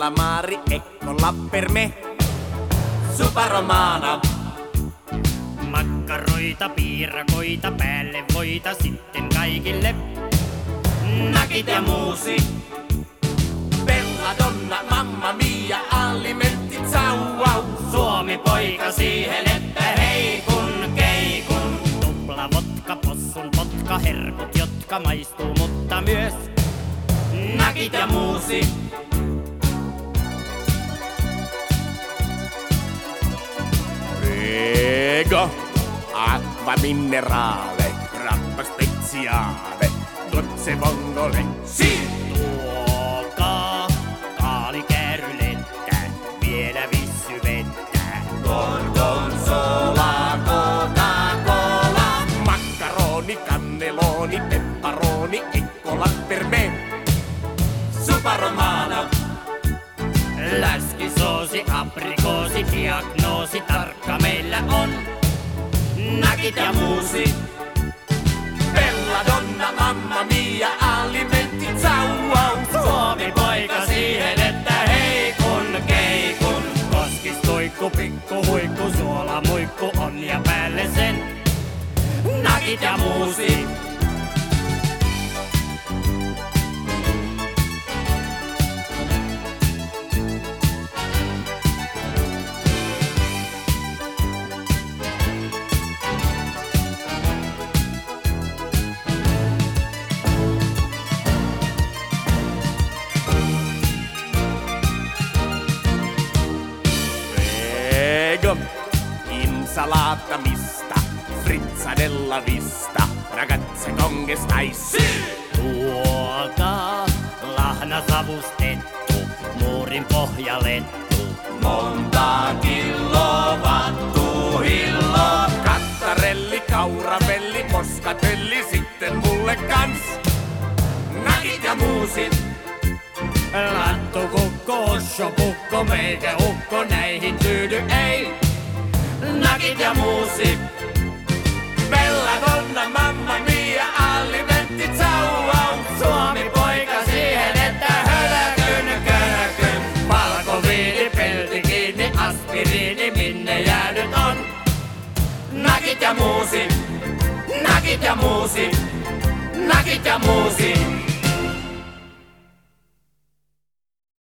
calamari, eccola per me, zuppa romana. Makkaroita, piirakoita, päälle voita sitten kaikille. Nakit ja muusi, belladonna, mamma mia, alimentti, zau wow. Suomi poika siihen, että hei kun keikun. Tupla vodka, possun vodka, herkut, jotka maistuu, mutta myös Nakit ja muusi. Prego, acqua minerale, grappa speziale, dolce vongole. Si! tuokaa kaalikäärylettä, vielä vissyvettä. Gorgonzola, Coca-Cola, maccaroni, cannelloni, pepperoni, eccola per me, zuppa romana. Läskisoosi, aprikoosi, diagnoosi, tarkka meillä on. Nakit ja muusi, belladonna, mamma mia, alimentti, zau wow. Suomi poika siihen, että hei kun keikun. Koskistuikku, pikku huikku, suola muikku on ja päälle sen. Nakit ja muusi. Prego, insalata mista, frizzadella vista, ragazze con che stai sì! Tuokaa lahna savustettu, muurin pohjalettu. Monta kiloa vattu hillo, kattarelli, kauravelli, moskatelli, sitten mulle kans. Nakit ja muusit, Lanttukukko, ossopukko, meikä ukko näihin tyydy ei. nakit ja muusit, belladonna, mamma mia, alimentti, zau wow. Suomi poika siihen, että hölökyn kölökyn. Valkoviini, pelti kiinni, aspiriini, minne jäänyt on. Nakit ja muusit, nakit ja muusit, nakit ja muusit.